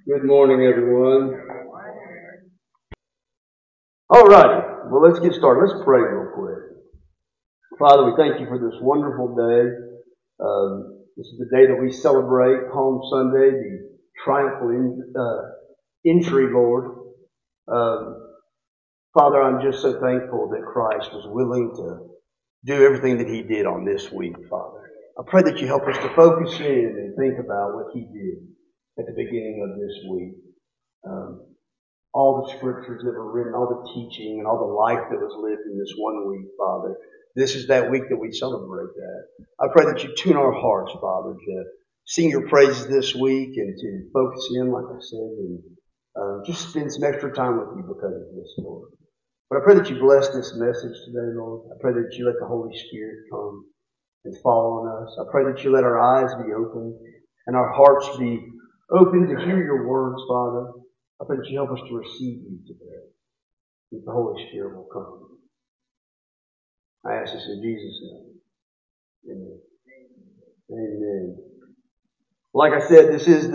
Good morning, everyone. All righty. Well, let's get started. Let's pray real quick. Father, we thank you for this wonderful day. This is the day that we celebrate Palm Sunday, the triumphal entry, Lord. Father, I'm just so thankful that Christ was willing to do everything that he did on this week, Father. I pray that you help us to focus in and think about what he did at the beginning of this week. All the scriptures that were written, all the teaching, and all the life that was lived in this one week, Father. This is that week that we celebrate that. I pray that you tune our hearts, Father, to sing your praises this week and to focus in, like I said, and just spend some extra time with you because of this, Lord. But I pray that you bless this message today, Lord. I pray that you let the Holy Spirit come and fall on us. I pray that you let our eyes be open and our hearts be open to hear your words, Father. I pray that you help us to receive you today. That the Holy Spirit will come. I ask this in Jesus' name. Amen. Amen. Like I said, this is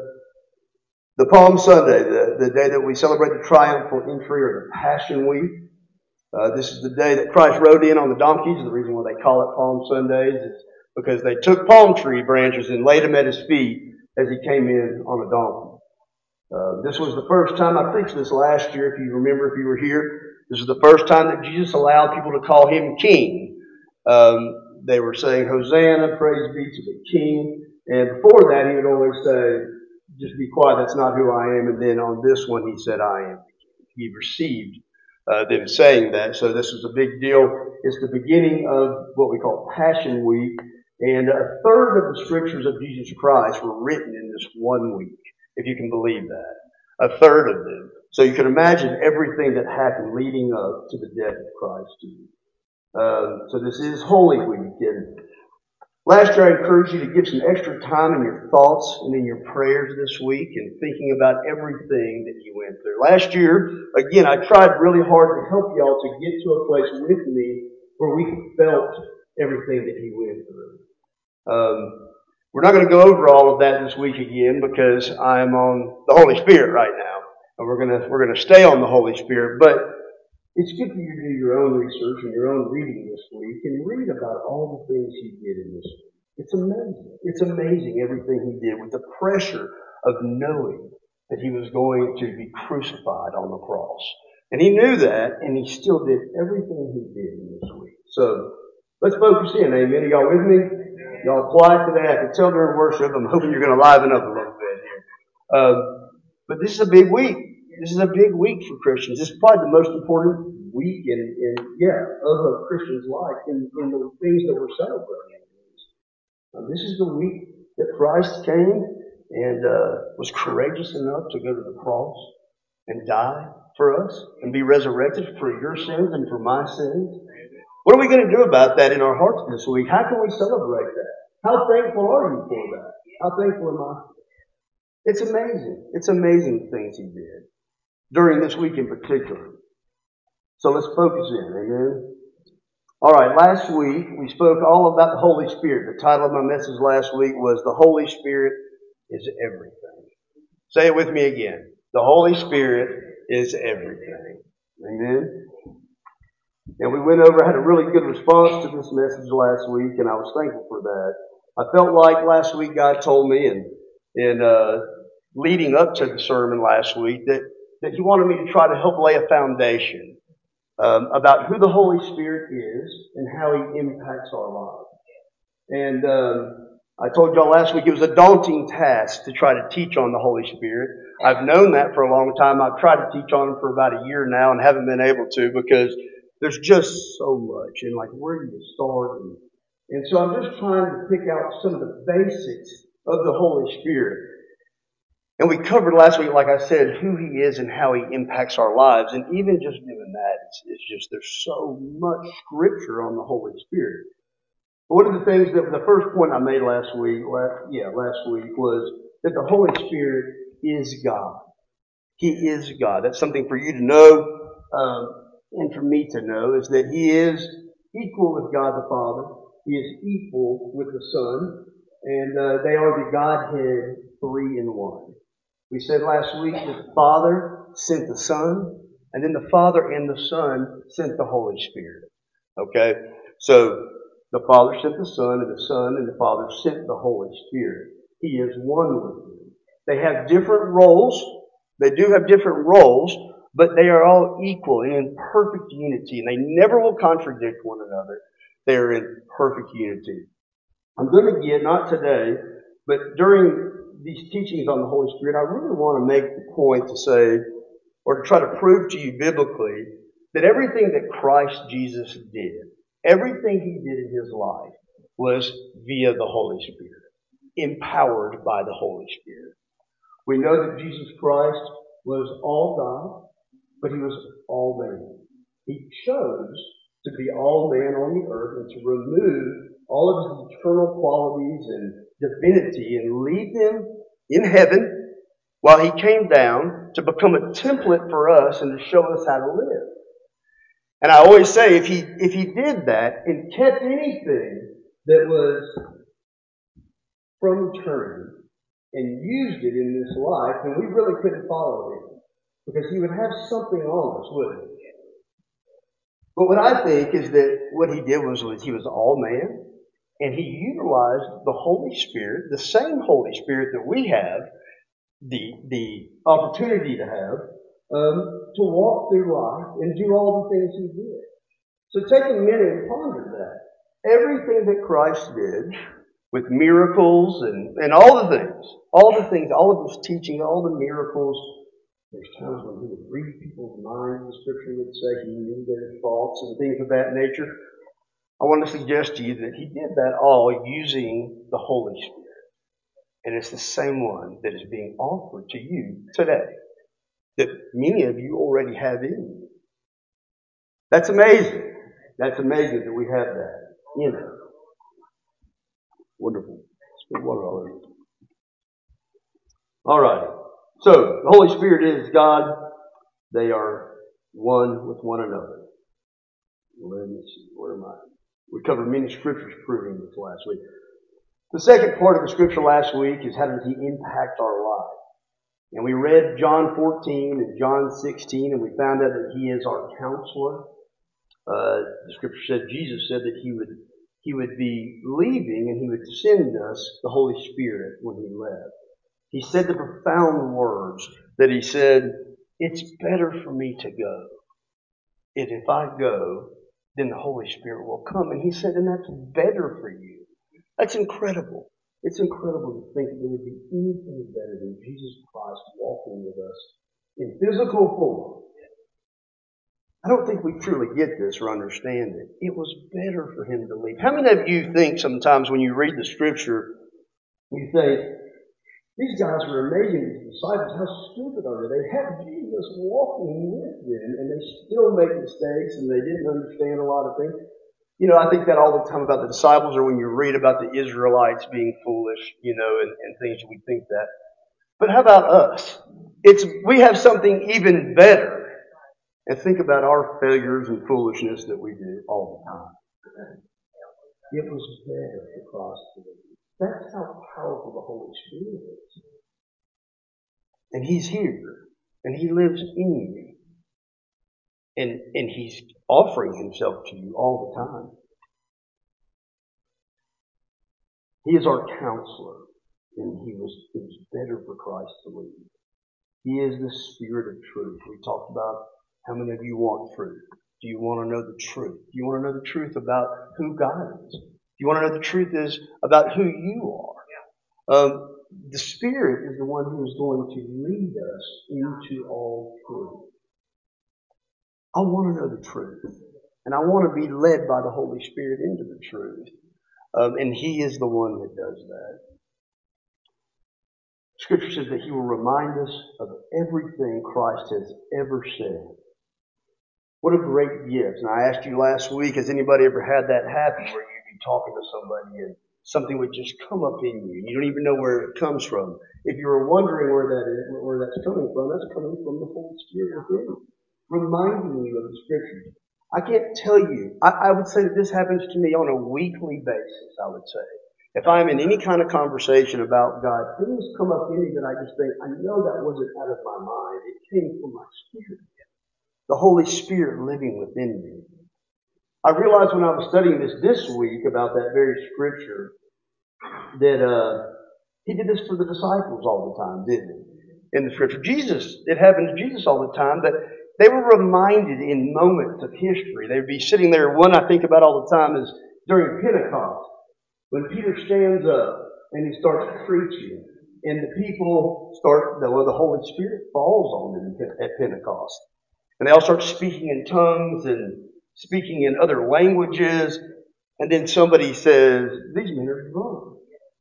the Palm Sunday, the day that we celebrate the triumphal entry or the Passion Week. This is the day that Christ rode in on the donkeys. The reason why they call it Palm Sundays is because they took palm tree branches and laid them at his feet as he came in on a donkey. This was the first time, I preached this last year, if you remember, if you were here. This is the first time that Jesus allowed people to call him king. They were saying, Hosanna, praise be to the king. And before that, he would always say, just be quiet, that's not who I am. And then on this one, he said, I am. He received them saying that. So this was a big deal. It's the beginning of what we call Passion Week. And a third of the scriptures of Jesus Christ were written in this one week, if you can believe that. A third of them. So you can imagine everything that happened leading up to the death of Christ. So this is Holy Week. And last year I encouraged you to give some extra time in your thoughts and in your prayers this week and thinking about everything that you went through. Last year, again, I tried really hard to help y'all to get to a place with me where we felt everything that he went through. We're not going to go over all of that this week again because I'm on the Holy Spirit right now. And we're going to stay on the Holy Spirit. But it's good for you to do your own research and your own reading this week and read about all the things he did in this week. It's amazing. It's amazing everything he did with the pressure of knowing that he was going to be crucified on the cross. And he knew that, and he still did everything he did in this week. So let's focus in. Amen. Are y'all with me? Y'all quiet today. I can tell during worship. I'm hoping you're going to liven up a little bit here. But this is a big week. This is a big week for Christians. This is probably the most important week of a Christian's life in the things that we're celebrating. This is the week that Christ came and was courageous enough to go to the cross and die for us and be resurrected for your sins and for my sins. What are we going to do about that in our hearts this week? How can we celebrate that? How thankful are you for that? How thankful am I? It's amazing. It's amazing things he did during this week in particular. So let's focus in. Amen. All right, last week we spoke all about the Holy Spirit. The title of my message last week was The Holy Spirit is Everything. Say it with me again. The Holy Spirit is everything. Amen. And we went over, had a really good response to this message last week, and I was thankful for that. I felt like last week God told me, and leading up to the sermon last week, that he wanted me to try to help lay a foundation about who the Holy Spirit is and how he impacts our lives. And I told y'all last week it was a daunting task to try to teach on the Holy Spirit. I've known that for a long time. I've tried to teach on him for about a year now and haven't been able to because there's just so much, and like where do you start? And so I'm just trying to pick out some of the basics of the Holy Spirit. And we covered last week, like I said, who he is and how he impacts our lives. And even just doing that, it's just there's so much scripture on the Holy Spirit. But one of the things that the first point I made last week was that the Holy Spirit is God. He is God. That's something for you to know. And for me to know is that he is equal with God the Father. He is equal with the Son. And they are the Godhead 3 in 1. We said last week that the Father sent the Son, and then the Father and the Son sent the Holy Spirit. Okay? So, the Father sent the Son, and the Son and the Father sent the Holy Spirit. He is one with them. They have different roles. They do have different roles, but they are all equal and in perfect unity, and they never will contradict one another. They are in perfect unity. I'm going to get, not today, but during these teachings on the Holy Spirit, I really want to make the point to say, or to try to prove to you biblically, that everything that Christ Jesus did, everything He did in His life, was via the Holy Spirit, empowered by the Holy Spirit. We know that Jesus Christ was all God, but He was all man. He chose to be all man on the earth and to remove all of His eternal qualities and divinity and leave them in heaven while He came down to become a template for us and to show us how to live. And I always say, if he did that and kept anything that was from eternity and used it in this life, then we really couldn't follow Him. Because He would have something on us, wouldn't He? But what I think is that what He did was He was all man, and He utilized the Holy Spirit, the same Holy Spirit that we have, the opportunity to have, to walk through life and do all the things He did. So take a minute and ponder that. Everything that Christ did, with miracles and all the things, all of His teaching, all the miracles. There's times when He would read people's minds. The Scripture would say He knew their thoughts and things of that nature. I want to suggest to you that He did that all using the Holy Spirit. And it's the same one that is being offered to you today, that many of you already have in you. That's amazing. That's amazing that we have that in us. Wonderful. Let's put water all over it. All right. So, the Holy Spirit is God. They are one with one another. Let me see. Where am I? We covered many scriptures proving this last week. The second part of the scripture last week is how does He impact our lives? And we read John 14 and John 16, and we found out that He is our counselor. The scripture said, Jesus said that He would be leaving and He would send us the Holy Spirit when He left. He said the profound words that He said, it's better for me to go. And if I go, then the Holy Spirit will come. And He said, and that's better for you. That's incredible. It's incredible to think that there would be anything better than Jesus Christ walking with us in physical form. I don't think we truly get this or understand it. It was better for Him to leave. How many of you think sometimes when you read the Scripture, you think, these guys were amazing, these disciples, how stupid are they? They had Jesus walking with them, and they still make mistakes, and they didn't understand a lot of things. You know, I think that all the time about the disciples, or when you read about the Israelites being foolish, and things, we think that. But how about us? We have something even better. And think about our failures and foolishness that we do all the time. It was better for Christ to leave. That's how powerful the Holy Spirit is. And He's here. And He lives in you. And He's offering Himself to you all the time. He is our counselor. And it was better for Christ to leave. He is the Spirit of truth. We talked about how many of you want truth. Do you want to know the truth? Do you want to know the truth about who God is? Do you want to know the truth is about who you are? The Spirit is the one who is going to lead us into all truth. I want to know the truth. And I want to be led by the Holy Spirit into the truth. And He is the one that does that. Scripture says that He will remind us of everything Christ has ever said. What a great gift. And I asked you last week, has anybody ever had that happen where you'd be talking to somebody and something would just come up in you and you don't even know where it comes from? If you were wondering where that's coming from, that's coming from the Holy Spirit within you, reminding you of the Scriptures. I can't tell you. I would say that this happens to me on a weekly basis, I would say. If I'm in any kind of conversation about God, things come up in me that I just think, I know that wasn't out of my mind. It came from my spirit. The Holy Spirit living within me. I realized when I was studying this week about that very scripture that he did this for the disciples all the time, didn't he? In the scripture. It happened to Jesus all the time, that they were reminded in moments of history. They would be sitting there. One I think about all the time is during Pentecost, when Peter stands up and he starts preaching, and the people the Holy Spirit falls on them at Pentecost. And they all start speaking in tongues and speaking in other languages. And then somebody says, these men are drunk.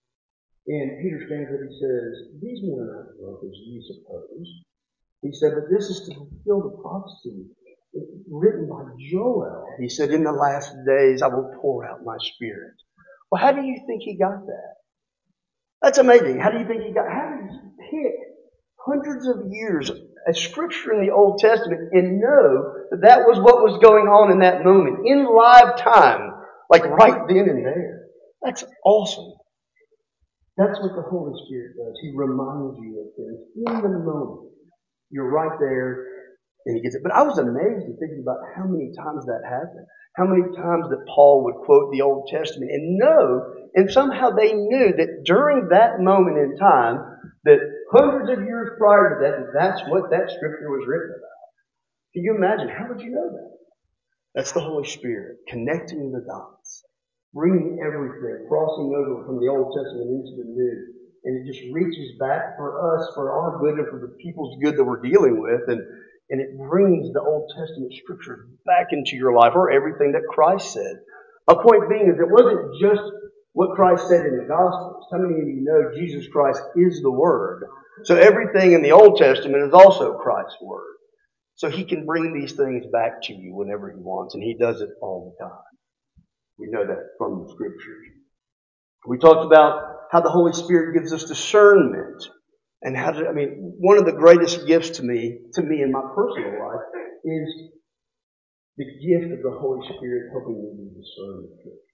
And Peter stands up and says, these men are not drunk as you suppose. He said, but this is to fulfill the prophecy written by Joel. He said, in the last days I will pour out my spirit. Well, how do you think he got that? That's amazing. How did he pick hundreds of years of scripture in the Old Testament and know that was what was going on in that moment, in live time, like right then and there? That's awesome. That's what the Holy Spirit does. He reminds you of things in the moment. You're right there, and he gets it. But I was amazed at thinking about how many times that happened. How many times that Paul would quote the Old Testament and somehow they knew that during that moment in time, that hundreds of years prior to that, that's what that scripture was written about. Can you imagine? How would you know that? That's the Holy Spirit connecting the dots, bringing everything, crossing over from the Old Testament into the New. And it just reaches back for us, for our good and for the people's good that we're dealing with. And it brings the Old Testament scripture back into your life, or everything that Christ said. A point being is it wasn't just what Christ said in the Gospels. How many of you know Jesus Christ is the Word? So everything in the Old Testament is also Christ's Word. So He can bring these things back to you whenever He wants, and He does it all the time. We know that from the Scriptures. We talked about how the Holy Spirit gives us discernment. And one of the greatest gifts to me in my personal life is the gift of the Holy Spirit helping me to discern the truth.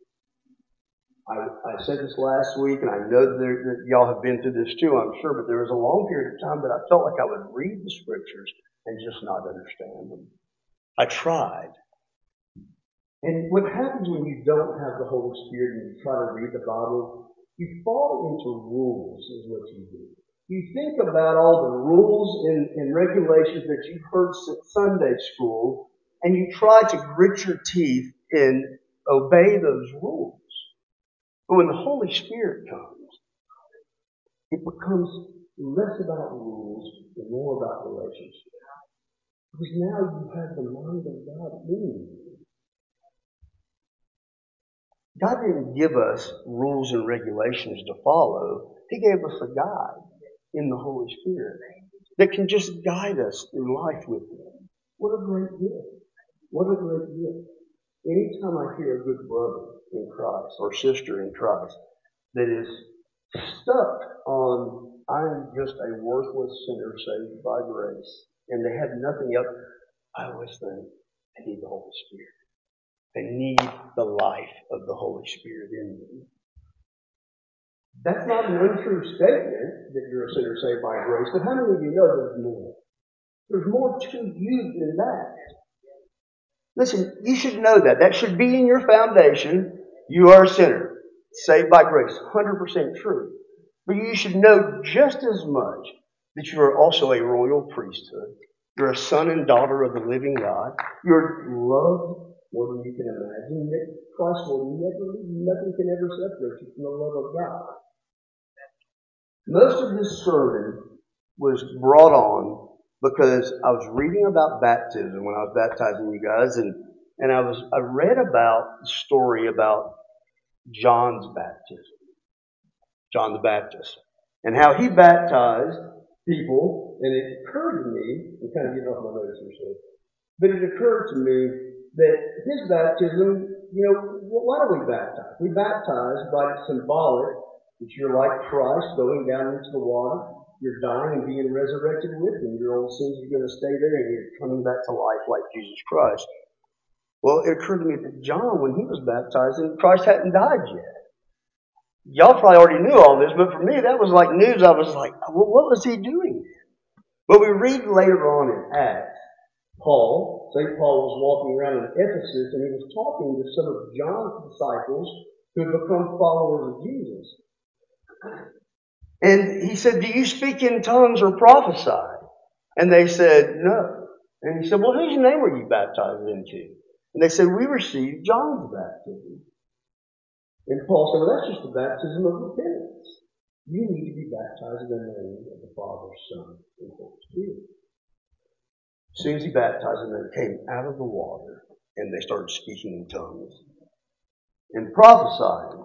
I said this last week, and I know that y'all have been through this too, I'm sure, but there was a long period of time that I felt like I would read the scriptures and just not understand them. I tried. And what happens when you don't have the Holy Spirit and you try to read the Bible, you fall into rules is what you do. You think about all the rules and regulations that you've heard since Sunday school, and you try to grit your teeth and obey those rules. But when the Holy Spirit comes, it becomes less about rules and more about relationship. Because now you have the mind of God in you. God didn't give us rules and regulations to follow. He gave us a guide in the Holy Spirit that can just guide us through life with Him. What a great gift. What a great gift. Anytime I hear a good brother in Christ or sister in Christ that is stuck on, I am just a worthless sinner saved by grace, and they have nothing else, I always think, I need the Holy Spirit. They need the life of the Holy Spirit in them. That's not an untrue statement that you're a sinner saved by grace, but how many of you know there's more? There's more to you than that. Listen, you should know that. That should be in your foundation. You are a sinner, saved by grace. 100% true. But you should know just as much that you are also a royal priesthood. You're a son and daughter of the living God. You're loved more than you can imagine. Christ will never leave you. Nothing can ever separate you from the love of God. Most of this sermon was brought on because I was reading about baptism when I was baptizing you guys, and I read about the story about John's baptism, John the Baptist, and how he baptized people. And it occurred to me, I'm kind of getting off my notes here, but it occurred to me that his baptism, why do we baptize? We baptize by the symbolic that you're like Christ going down into the water. You're dying and being resurrected with Him. Your old sins are going to stay there, and you're coming back to life like Jesus Christ. Well, it occurred to me that John, when he was baptizing, Christ hadn't died yet. Y'all probably already knew all this, but for me, that was like news. I was like, well, what was he doing? But we read later on in Acts, St. Paul was walking around in Ephesus and he was talking to some of John's disciples who had become followers of Jesus. And he said, do you speak in tongues or prophesy? And they said, no. And he said, well, whose name were you baptized into? And they said, we received John's baptism. And Paul said, well, that's just the baptism of repentance. You need to be baptized in the name of the Father, Son, and Holy Spirit. As soon as he baptized them, they came out of the water and they started speaking in tongues and prophesying.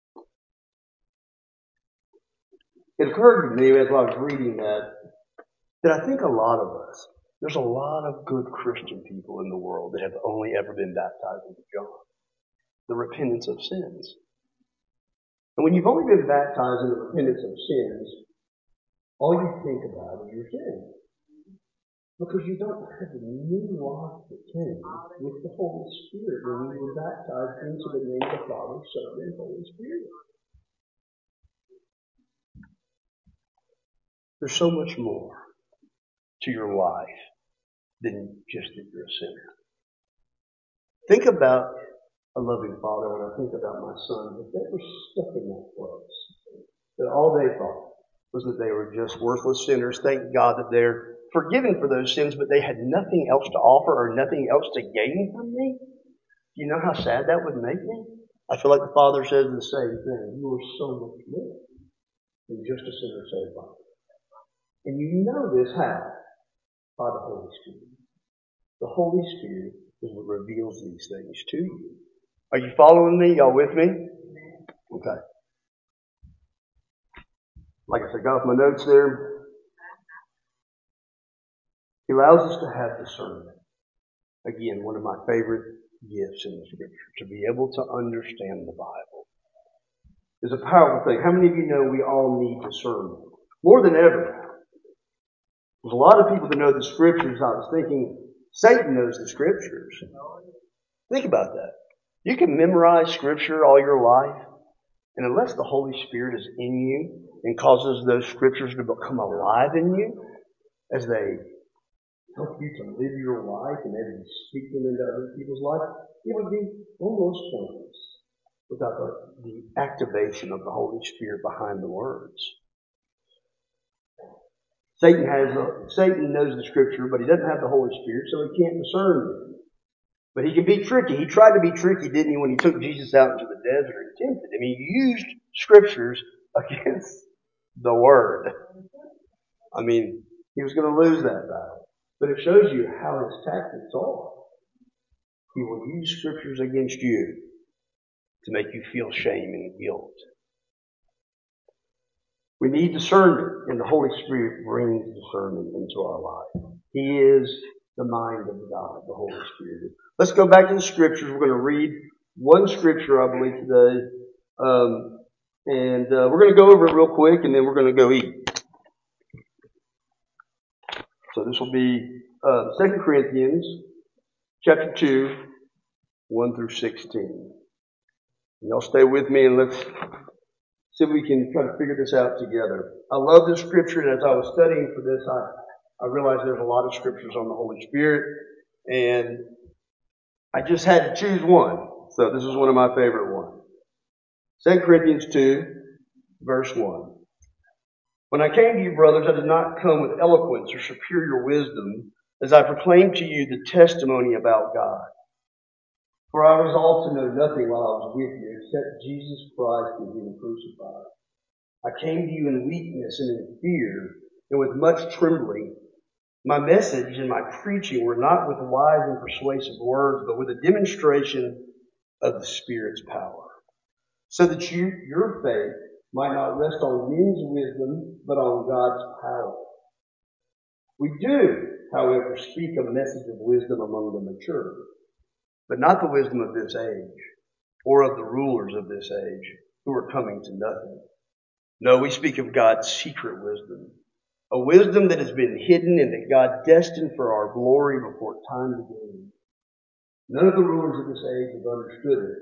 It occurred to me as I was reading that I think a lot of us, there's a lot of good Christian people in the world that have only ever been baptized into John, the repentance of sins. And when you've only been baptized in the repentance of sins, all you think about is your sin. Because you don't have the new life that came with the Holy Spirit when you were baptized into the name of the Father, Son, and Holy Spirit. There's so much more to your life than just that you're a sinner. Think about a loving father when I think about my son. If they were stuck in that place, that all they thought was that they were just worthless sinners. Thank God that they're forgiven for those sins, but they had nothing else to offer or nothing else to gain from me. Do you know how sad that would make me? I feel like the Father says the same thing. You are so much more than just a sinner saved by God. And you know this how? By the Holy Spirit. The Holy Spirit is what reveals these things to you. Are you following me? Y'all with me? Okay. Like I said, got off my notes there. He allows us to have discernment. Again, one of my favorite gifts in the Scripture, to be able to understand the Bible, is a powerful thing. How many of you know we all need discernment? More than ever. There's a lot of people that know the Scriptures. I was thinking, Satan knows the Scriptures. Think about that. You can memorize Scripture all your life, and unless the Holy Spirit is in you and causes those Scriptures to become alive in you, as they help you to live your life and as you speak them into other people's life, it would be almost pointless without the activation of the Holy Spirit behind the words. Satan knows the Scripture, but he doesn't have the Holy Spirit, so he can't discern them. But he can be tricky. He tried to be tricky, didn't he, when he took Jesus out into the desert and tempted him? He used Scriptures against the Word. I mean, he was going to lose that battle. But it shows you how his tactics are. He will use Scriptures against you to make you feel shame and guilt. We need discernment, and the Holy Spirit brings discernment into our life. He is the mind of God, the Holy Spirit. Let's go back to the Scriptures. We're going to read one Scripture, I believe, today. We're going to go over it real quick, and then we're going to go eat. So this will be 2 Corinthians chapter 2, 1 through 16. And y'all stay with me, and let's see if we can try to figure this out together. I love this Scripture, and as I was studying for this, I realized there's a lot of Scriptures on the Holy Spirit, and I just had to choose one. So this is one of my favorite ones. 2 Corinthians 2, verse 1. When I came to you, brothers, I did not come with eloquence or superior wisdom, as I proclaimed to you the testimony about God. For I resolved to know nothing while I was with you except Jesus Christ and Him crucified. I came to you in weakness and in fear and with much trembling. My message and my preaching were not with wise and persuasive words, but with a demonstration of the Spirit's power, so that your faith might not rest on men's wisdom, but on God's power. We do, however, speak a message of wisdom among the mature, but not the wisdom of this age, or of the rulers of this age, who are coming to nothing. No, we speak of God's secret wisdom, a wisdom that has been hidden and that God destined for our glory before time began. None of the rulers of this age have understood it,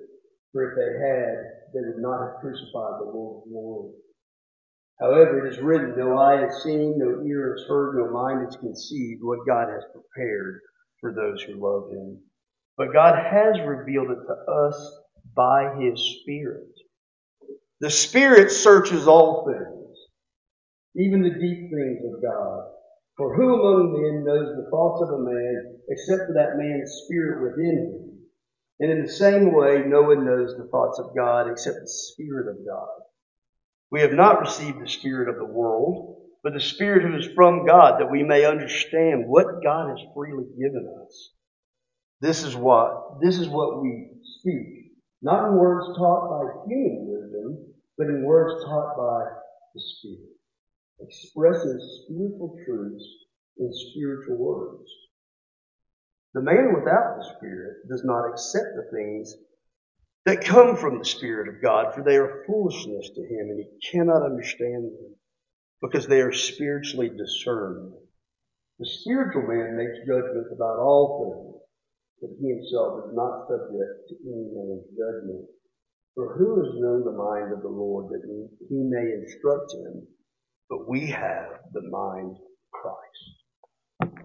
For if they had, they would not have crucified the Lord of glory. However, it is written, no eye has seen, no ear has heard, no mind has conceived what God has prepared for those who love Him. But God has revealed it to us by His Spirit. The Spirit searches all things, even the deep things of God. For who among men knows the thoughts of a man except for that man's spirit within him? And in the same way, no one knows the thoughts of God except the Spirit of God. We have not received the spirit of the world, but the Spirit who is from God, that we may understand what God has freely given us. This is what we speak, not in words taught by human wisdom, but in words taught by the Spirit, expressing spiritual truths in spiritual words. The man without the Spirit does not accept the things that come from the Spirit of God, for they are foolishness to him, and he cannot understand them, because they are spiritually discerned. The spiritual man makes judgments about all things, but he himself is not subject to any man's judgment. For who has known the mind of the Lord that he may instruct him? But we have the mind of Christ.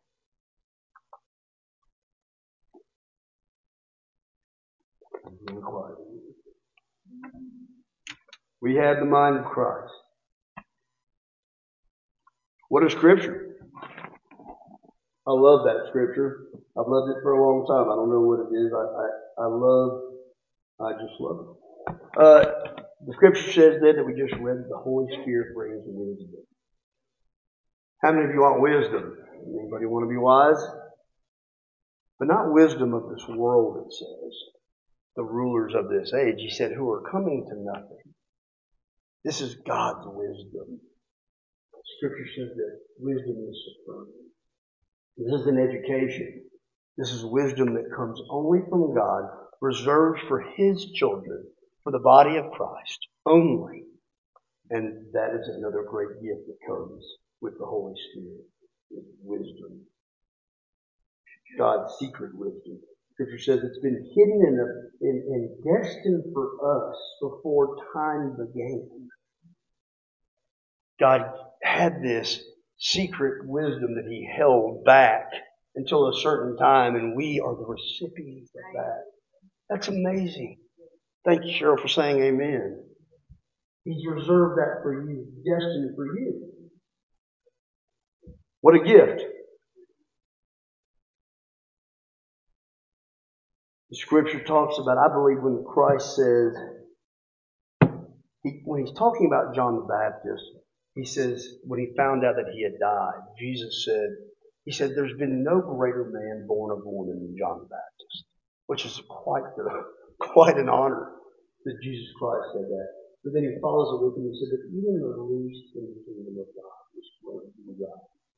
We have the mind of Christ. What is Scripture? I love that Scripture. I've loved it for a long time. I don't know what it is. I just love it. The Scripture says that we just read that the Holy Spirit brings wisdom. How many of you want wisdom? Anybody want to be wise? But not wisdom of this world, it says. The rulers of this age, he said, who are coming to nothing. This is God's wisdom. Scripture says that wisdom is supreme. This is an education. This is wisdom that comes only from God, reserved for His children, for the body of Christ only. And that is another great gift that comes with the Holy Spirit, is wisdom. God's secret wisdom. Scripture says it's been hidden and destined for us before time began. God had this secret wisdom that He held back until a certain time, and we are the recipients of that. That's amazing. Thank you, Cheryl, for saying amen. He's reserved that for you, destined for you. What a gift. The Scripture talks about, I believe when Christ says, when He's talking about John the Baptist, He says, when He found out that he had died, Jesus said, He said, there's been no greater man born of woman than John the Baptist, which is quite an honor that Jesus Christ said that. But then He follows it with Him and said that even the least in the kingdom of God is greater than God.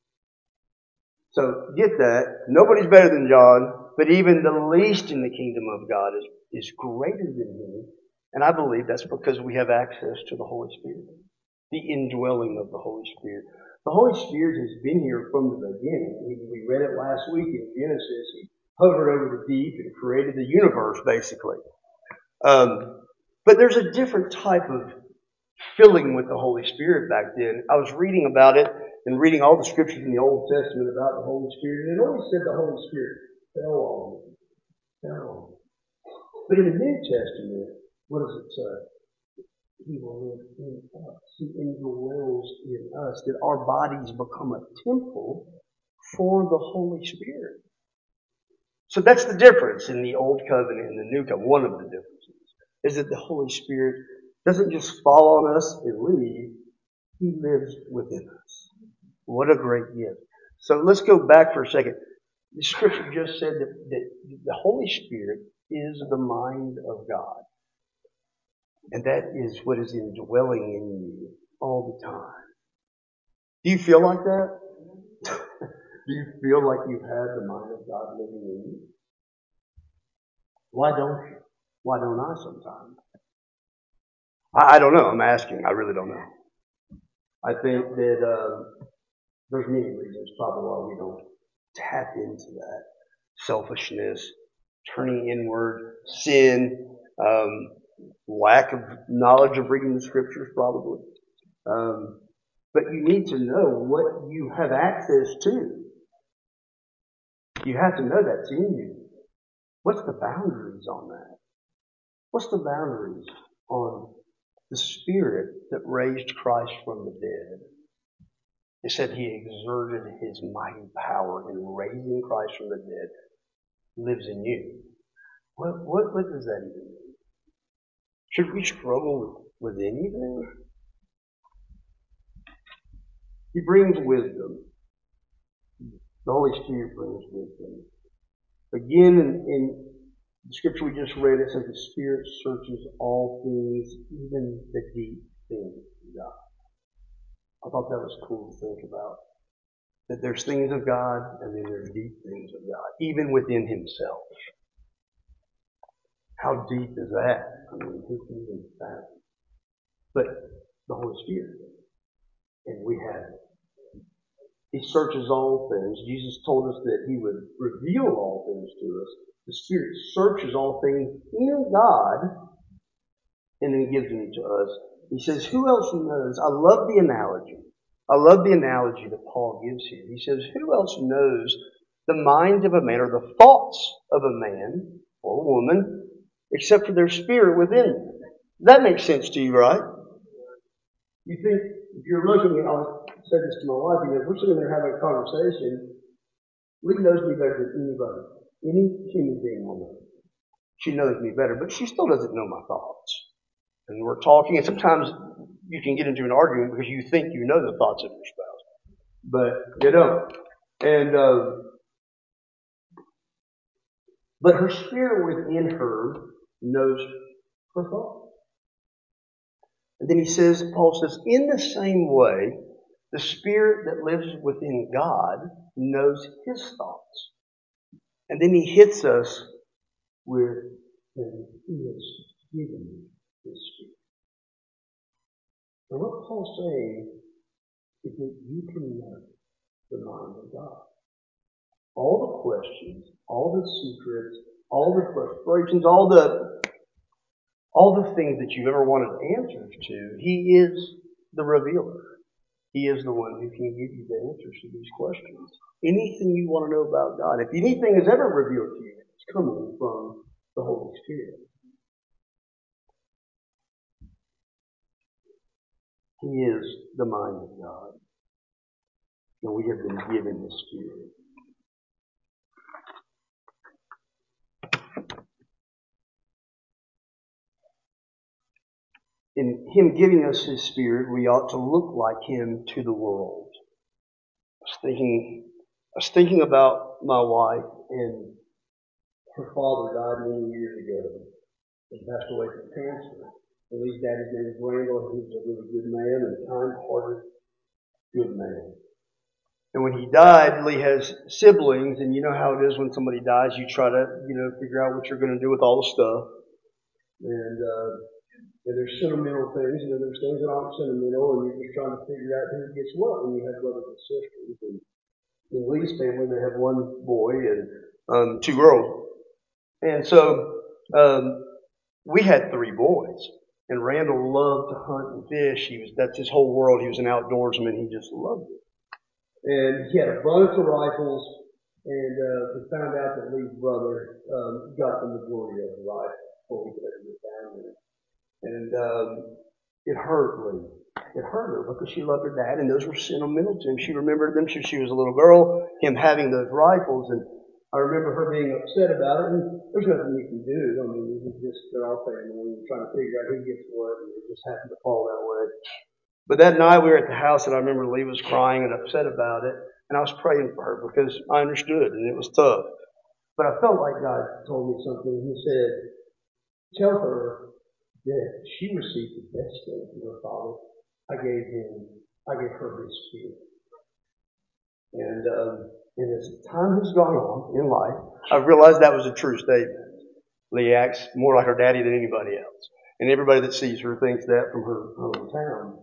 So get that. Nobody's better than John, but even the least in the kingdom of God is greater than him. And I believe that's because we have access to the Holy Spirit, the indwelling of the Holy Spirit. The Holy Spirit has been here from the beginning. We read it last week in Genesis. He hovered over the deep and created the universe, basically. But there's a different type of filling with the Holy Spirit back then. I was reading about it and reading all the scriptures in the Old Testament about the Holy Spirit, and it always said the Holy Spirit fell on them. But in the New Testament, what does it say? He will live in us. He indwells in us. That our bodies become a temple for the Holy Spirit. So that's the difference in the Old Covenant and the New Covenant. One of the differences is that the Holy Spirit doesn't just fall on us and leave. He lives within us. What a great gift. So let's go back for a second. The Scripture just said that the Holy Spirit is the mind of God. And that is what is indwelling in you all the time. Do you feel like that? Do you feel like you have the mind of God living in you? Why don't you? Why don't I sometimes? I don't know. I'm asking. I really don't know. I think that there's many reasons probably why we don't tap into that. Selfishness, turning inward, sin, Um, lack of knowledge of reading the scriptures, probably. But you need to know what you have access to. You have to know that's in you. What's the boundaries on that? What's the boundaries on the Spirit that raised Christ from the dead? It said He exerted His mighty power in raising Christ from the dead. Lives in you. What does that even mean? Should we struggle with anything? He brings wisdom. The Holy Spirit brings wisdom. Again, in the scripture we just read, it says the Spirit searches all things, even the deep things of God. I thought that was cool to think about. That there's things of God, and then there's deep things of God, even within Himself. How deep is that? I mean, who can even fathom? But the Holy Spirit, and we have it. He searches all things. Jesus told us that He would reveal all things to us. The Spirit searches all things in God, and then He gives them to us. He says, who else knows? I love the analogy. I love the analogy that Paul gives here. He says, who else knows the mind of a man or the thoughts of a man or a woman except for their spirit within them? That makes sense to you, right? You think, if you're looking at, I said this to my wife, if we're sitting there having a conversation, Lee knows me better than anybody, any human being on earth. She knows me better, but she still doesn't know my thoughts. And we're talking, and sometimes you can get into an argument because you think you know the thoughts of your spouse, but you don't. And but her spirit within her knows her thoughts. And then he says, Paul says, in the same way, the Spirit that lives within God knows His thoughts. And then he hits us with, and He has given His Spirit. And what Paul's saying is that you can know the mind of God. All the questions, all the secrets, all the frustrations, all the things that you've ever wanted answers to, He is the revealer. He is the one who can give you the answers to these questions. Anything you want to know about God, if anything is ever revealed to you, it's coming from the Holy Spirit. He is the mind of God. And we have been given His Spirit. In Him giving us His Spirit, we ought to look like Him to the world. I was thinking about my wife, and her father died many years ago. He passed away from cancer. And Lee's daddy's name is Randall. He was a really good man and kind-hearted, good man. And when he died, Lee has siblings, and you know how it is when somebody dies, you try to, figure out what you're going to do with all the stuff. And there's sentimental things, and then there's things that aren't sentimental, and you're just trying to figure out who gets what when you have brothers and sisters. And in Lee's family, they have one boy and two girls. And so we had three boys. And Randall loved to hunt and fish. That's his whole world. He was an outdoorsman. He just loved it. And he had a bunch of rifles, and we found out that Lee's brother got the majority of the rifles before we could ever get down there. And it hurt Lee. It hurt her because she loved her dad, and those were sentimental to him. She remembered them since she was a little girl, him having those rifles, and I remember her being upset about it, and there's nothing you can do. I mean, they're all family, and you're trying to figure out who gets what, and it just happened to fall that way. But that night we were at the house, and I remember Lee was crying and upset about it, and I was praying for her because I understood, and it was tough. But I felt like God told me something. He said, tell her that she received the best thing from her father. I gave her His Spirit. And as time has gone on in life, I've realized that was a true statement. Lee acts more like her daddy than anybody else. And everybody that sees her thinks that from her hometown.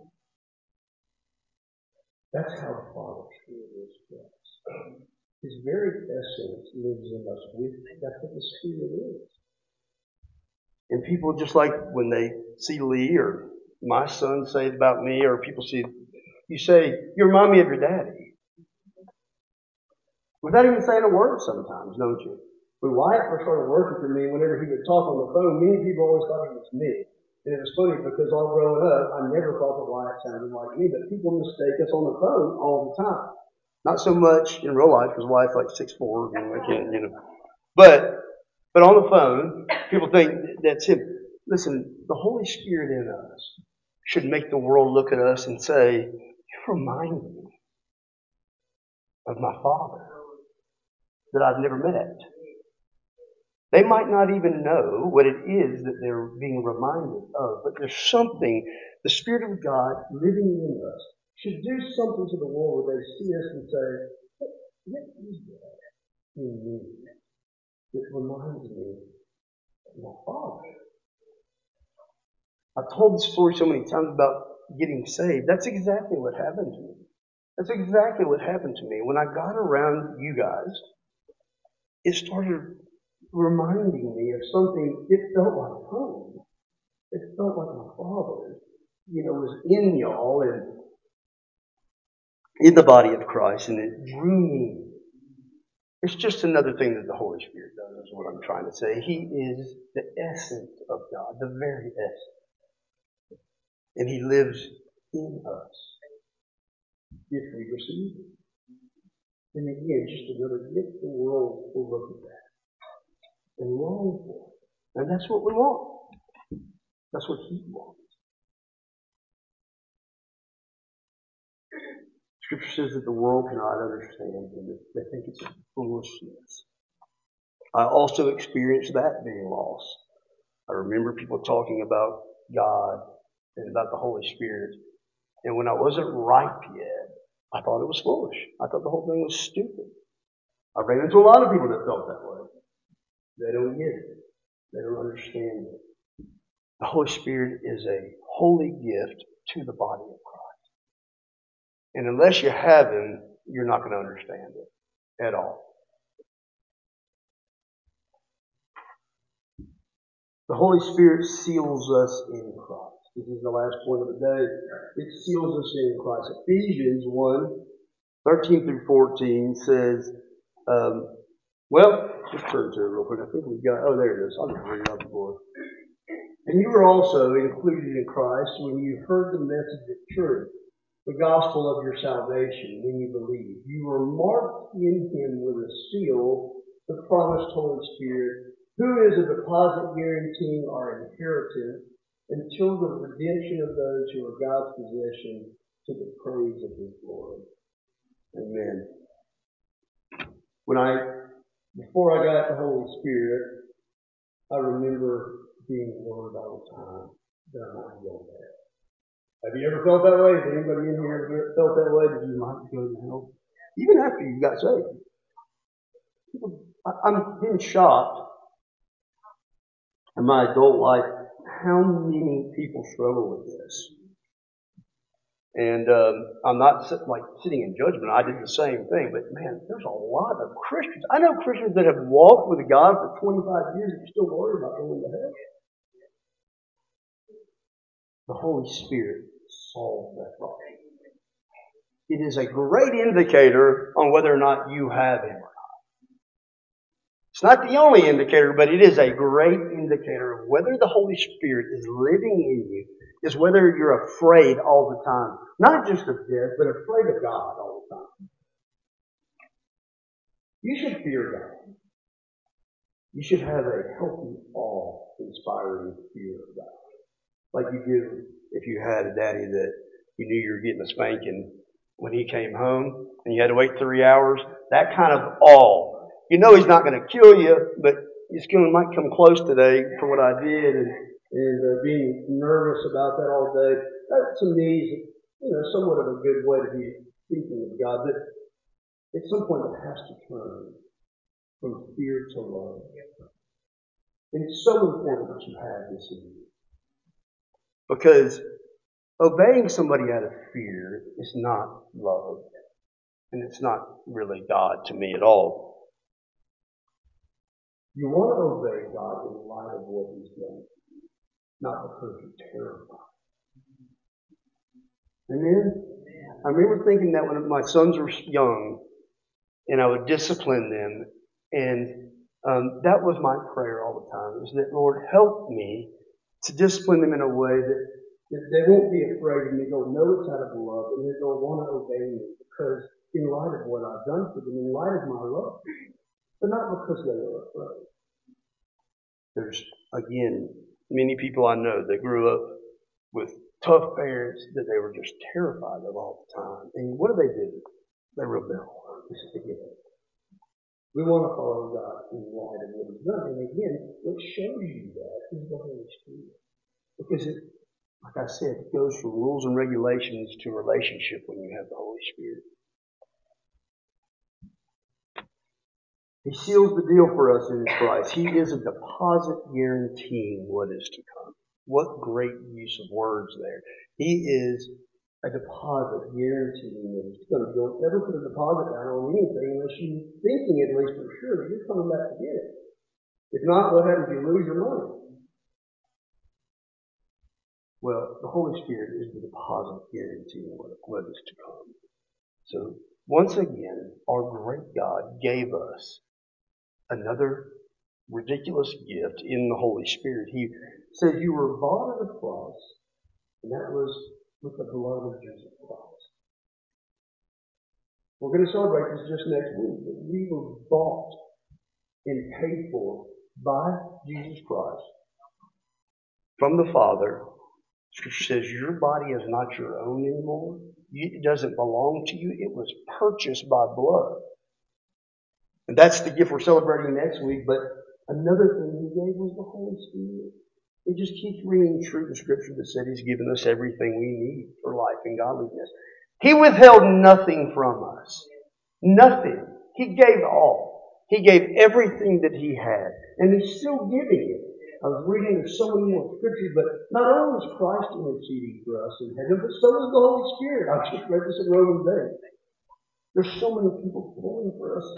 That's how the Father's Spirit is to us. His very essence lives in us. That's what the Spirit is. And people just like when they see Lee or my son say it about me, or people see, you say, you remind me of your daddy. Without even saying a word sometimes, don't you? When Wyatt first started working for me, whenever he would talk on the phone, many people always thought it was me. And it was funny because all growing up, I never thought that Wyatt sounded like me, but people mistake us on the phone all the time. Not so much in real life, because Wyatt's like 6'4", and I can't. But on the phone, people think that's him. Listen, the Holy Spirit in us should make the world look at us and say, you remind me of my Father that I've never met. They might not even know what it is that they're being reminded of, but there's something, the Spirit of God living in us should do something to the world where they see us and say, what is that in me that reminds me of my Father? I've told the story so many times about getting saved. That's exactly what happened to me. That's exactly what happened to me. When I got around you guys, it started reminding me of something. It felt like home. It felt like my Father, was in y'all and in the body of Christ, and it drew me. It's just another thing that the Holy Spirit does, is what I'm trying to say. He is the essence of God, the very essence. And He lives in us if we receive Him. And again, just another gift the world will look at that and long for. And that's what we want. That's what He wants. Scripture says that the world cannot understand and they think it's foolishness. I also experienced that being lost. I remember people talking about God and about the Holy Spirit. And when I wasn't ripe yet, I thought it was foolish. I thought the whole thing was stupid. I ran into a lot of people that felt that way. They don't get it. They don't understand it. The Holy Spirit is a holy gift to the body of Christ. And unless you have Him, you're not going to understand it at all. The Holy Spirit seals us in Christ. This is the last point of the day. It seals us in Christ. Ephesians 1:13 through 14 says, just turn to it real quick. I think we've got, there it is. I'll just bring it up before. And you were also included in Christ when you heard the message of truth, the gospel of your salvation, when you believed. You were marked in Him with a seal, the promised Holy Spirit, who is a deposit guaranteeing our inheritance until the redemption of those who are God's possession, to the praise of His glory. Amen. Before I got the Holy Spirit, I remember being worried all the time that I might go there. Have you ever felt that way? Has anybody in here ever felt that way, that you might go to hell? Even after you got saved. I'm being shocked in my adult life how many people struggle with this. And I'm not sitting in judgment. I did the same thing. But man, there's a lot of Christians. I know Christians that have walked with God for 25 years and still worried about going to hell. The Holy Spirit solves that problem. It is a great indicator on whether or not you have Him or not. It's not the only indicator, but it is a great indicator of whether the Holy Spirit is living in you, is whether you're afraid all the time. Not just of death, but afraid of God all the time. You should fear God. You should have a healthy, awe-inspiring fear of God. Like you do if you had a daddy that you knew you were getting a spanking when he came home and you had to wait 3 hours. That kind of awe. You know He's not going to kill you, but might come close today for what I did, and being nervous about that all day. That to me is somewhat of a good way to be speaking of God. But at some point it has to turn from fear to love. And it's so important that you have this in you. Because obeying somebody out of fear is not love. And it's not really God to me at all. You want to obey God in light of what He's done. not because you're terrified. Amen? I remember thinking that when my sons were young, and I would discipline them, and that was my prayer all the time, is that, Lord, help me to discipline them in a way that they won't be afraid and they don't know it's out of love and they don't want to obey me because in light of what I've done for them, in light of my love, but not because they are afraid. There's, again, many people I know that grew up with tough parents that they were just terrified of all the time. And what do? They rebel. We want to follow God in light of what He's done. And again, what shows you that is the Holy Spirit. Because it, like I said, it goes from rules and regulations to relationship when you have the Holy Spirit. He seals the deal for us in His Christ. He is a deposit guaranteeing what is to come. What great use of words there. He is a deposit guaranteeing that He's going to go. Never put a deposit down on anything unless you're thinking at least for sure that you're coming back to get it. If not, what happens? You lose your money. Well, the Holy Spirit is the deposit guaranteeing what is to come. So, once again, our great God gave us another ridiculous gift in the Holy Spirit. He said you were bought at a price, and that was with the blood of Jesus Christ. We're going to celebrate this just next week, but we were bought and paid for by Jesus Christ from the Father. Scripture says your body is not your own anymore. It doesn't belong to you. It was purchased by blood. And that's the gift we're celebrating next week. But another thing He gave was the Holy Spirit. It just keeps ringing true the Scripture that said He's given us everything we need for life and godliness. He withheld nothing from us. Nothing. He gave all. He gave everything that He had. And He's still giving it. I was reading so many more scriptures, but not only is Christ interceding for us in heaven, but so is the Holy Spirit. I just read this in Romans 8. There's so many people pulling for us.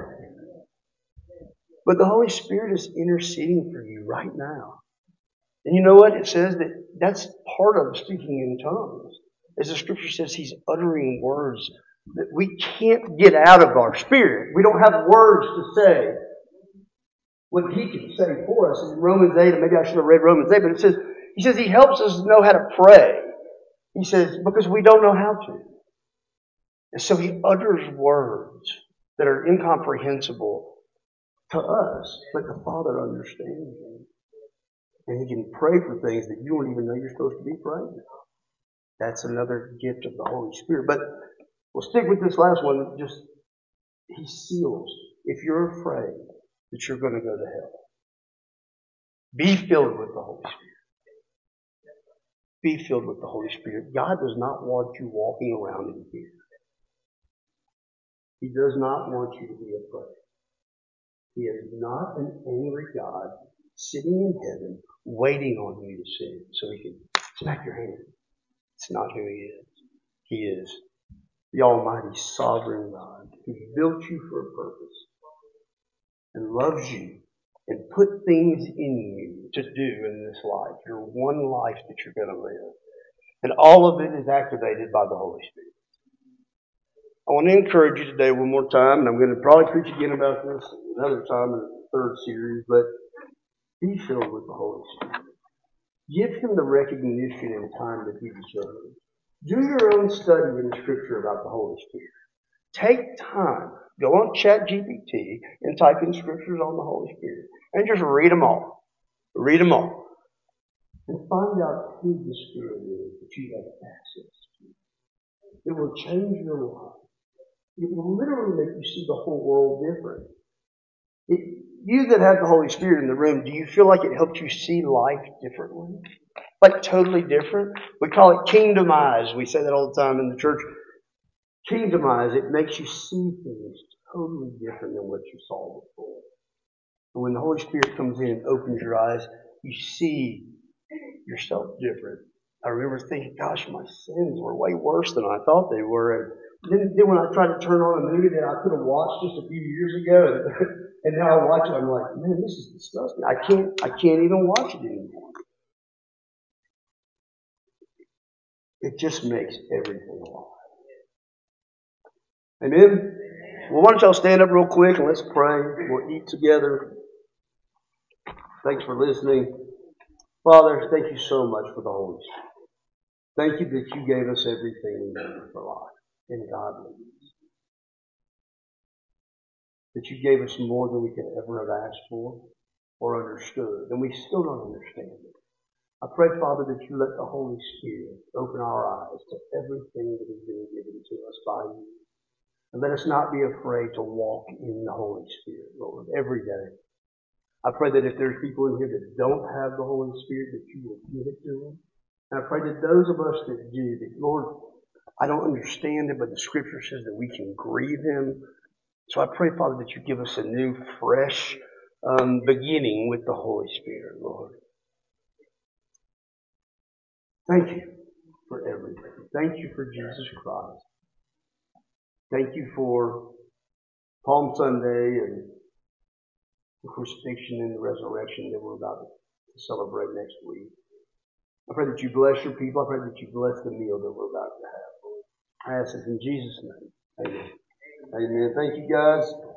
But the Holy Spirit is interceding for you right now. And you know what? It says that that's part of speaking in tongues. As the Scripture says, He's uttering words that we can't get out of our spirit. We don't have words to say what He can say for us. In Romans 8, and maybe I should have read Romans 8, but it says, He says He helps us know how to pray. He says, because we don't know how to. And so He utters words that are incomprehensible to us, but the Father understands them. And He can pray for things that you don't even know you're supposed to be praying. That's another gift of the Holy Spirit. But we'll stick with this last one. Just, He seals. If you're afraid that you're going to go to hell, be filled with the Holy Spirit. Be filled with the Holy Spirit. God does not want you walking around in fear. He does not want you to be afraid. He is not an angry God sitting in heaven waiting on you to sin so He can smack your hand. It's not who He is. He is the Almighty Sovereign God who built you for a purpose and loves you and put things in you to do in this life, your one life that you're going to live. And all of it is activated by the Holy Spirit. I want to encourage you today one more time, and I'm going to probably preach again about this another time in the third series, but be filled with the Holy Spirit. Give Him the recognition and time that He deserves. Do your own study in the Scripture about the Holy Spirit. Take time. Go on ChatGPT and type in Scriptures on the Holy Spirit. And just read them all. Read them all. And find out who the Spirit is that you have access to. It will change your life. It will literally make you see the whole world different. You that have the Holy Spirit in the room, do you feel like it helps you see life differently? Like totally different? We call it kingdom eyes. We say that all the time in the church. Kingdom eyes, it makes you see things totally different than what you saw before. And when the Holy Spirit comes in and opens your eyes, you see yourself different. I remember thinking, gosh, my sins were way worse than I thought they were. And then when I tried to turn on a movie that I could have watched just a few years ago, and now I watch it, I'm like, man, this is disgusting. I can't even watch it anymore. It just makes everything alive. Amen? Well, why don't y'all stand up real quick and let's pray. We'll eat together. Thanks for listening. Father, thank you so much for the Holy Spirit. Thank you that you gave us everything we need for life and godliness. That you gave us more than we could ever have asked for or understood. And we still don't understand it. I pray, Father, that you let the Holy Spirit open our eyes to everything that has been given to us by you. And let us not be afraid to walk in the Holy Spirit, Lord, every day. I pray that if there's people in here that don't have the Holy Spirit, that you will give it to them. And I pray that those of us that do, that, Lord, I don't understand it, but the Scripture says that we can grieve Him. So I pray, Father, that you give us a new, fresh beginning with the Holy Spirit, Lord. Thank you for everything. Thank you for Jesus Christ. Thank you for Palm Sunday and the crucifixion and the resurrection that we're about to celebrate next week. I pray that you bless your people. I pray that you bless the meal that we're about to have. I ask this in Jesus' name. Amen. Amen. Thank you, guys.